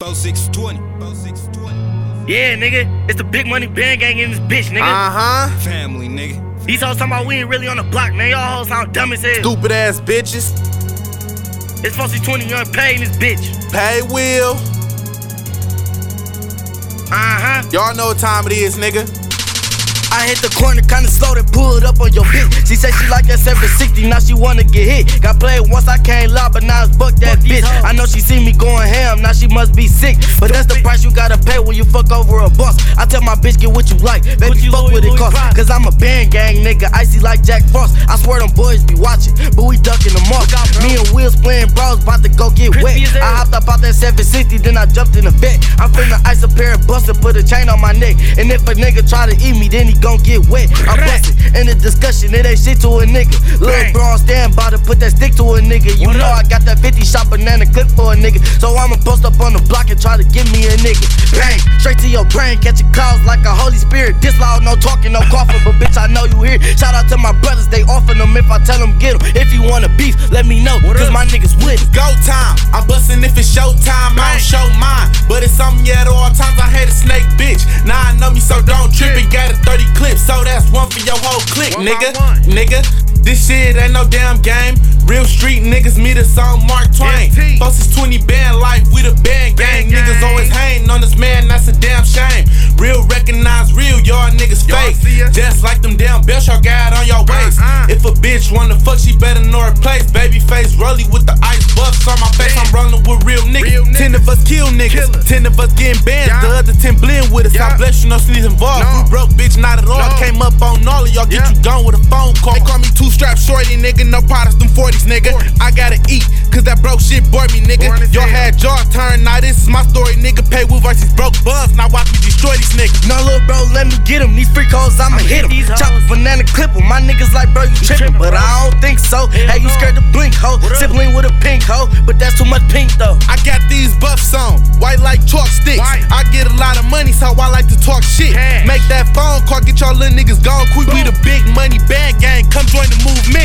4620. Yeah, nigga, it's the big money band gang in this bitch, nigga. Family, nigga. These hoes talking about we ain't really on the block, man. Y'all hoes sound dumb as hell. Stupid ass bitches. It's 4620 young pay in this bitch. Pay Will. Y'all know what time it is, nigga. I hit the corner kinda slow, then pull it up on your bitch. She said she like that 760, now she wanna get hit. Got played once, I can't lie, but now it's buck that bitch. I know she see me going ham, now she must be sick. But that's the price you gotta pay when you fuck over a boss. I tell my bitch, get what you like, baby, fuck what it cost. Cause I'm a band gang nigga, icy like Jack Frost. I swear them boys be watching, but we ducking them off. Me and Will's playing bros, bout to go get wet. I hopped up out that 760, then I jumped in the vet. I'm finna ice a pair of busts and put a chain on my neck. And if a nigga try to eat me, then he gon' get wet. I'm bustin' in the discussion, it ain't shit to a nigga. Lil' bro on standby to put that stick to a nigga. You know I got that 50 shot banana clip for a nigga. So I'ma post up on the block and try to give me a nigga. Bang, straight to your brain, catching clouds like a Holy Spirit. This loud, no talking, no coughing, but bitch, I know you here. Shout out to my brothers, they offering them if I tell them get them. If you wanna beef, let me know, cause my niggas with it. Go time, I'm bustin' if it's show time, I don't show mine. But it's something yet, all times I hate a snake, bitch. Now I know me, so don't trip it. Got a 30 clip, so that's one for your whole clique, nigga. Nigga, this shit ain't no damn game. Real street niggas meet us on Mark Twain. 4620 band life, we the band gang. Niggas always hating on this man, that's a damn shame. Real recognize real, y'all niggas fake. Just like them damn belts y'all got on your waist. If a bitch wanna fuck, she better know her place. Baby face rolly with the ice buffs on my face. I'm rolling with real niggas. 10 of us kill niggas, 10 of us getting bands. The other 10 blend with us. I bless you, no sneeze involved. We broke, bitch, not at all. Came up on all of y'all, get you gone with a phone call. They call me two-strap shorty, nigga. No products, them 40s, nigga. I gotta eat, cause that broke shit bored me, nigga. Y'all had jaws turn, now this is my story, nigga. Pay with versus broke bums, now watch me destroy these niggas. No, little bro, let me get him. These freak hoes, I'ma hit him. Chop a banana clip him. My niggas like, bro, you trippin', but I don't think so. Hey, you scared to blink, ho. Sibling with a pink hoe, but that's too much pink, though. I got these buffs on, white like chalk sticks. I get a lot of money, so I like to talk shit. Make that phone call, get y'all little niggas gone quick. We the big money bad gang, come join the movement.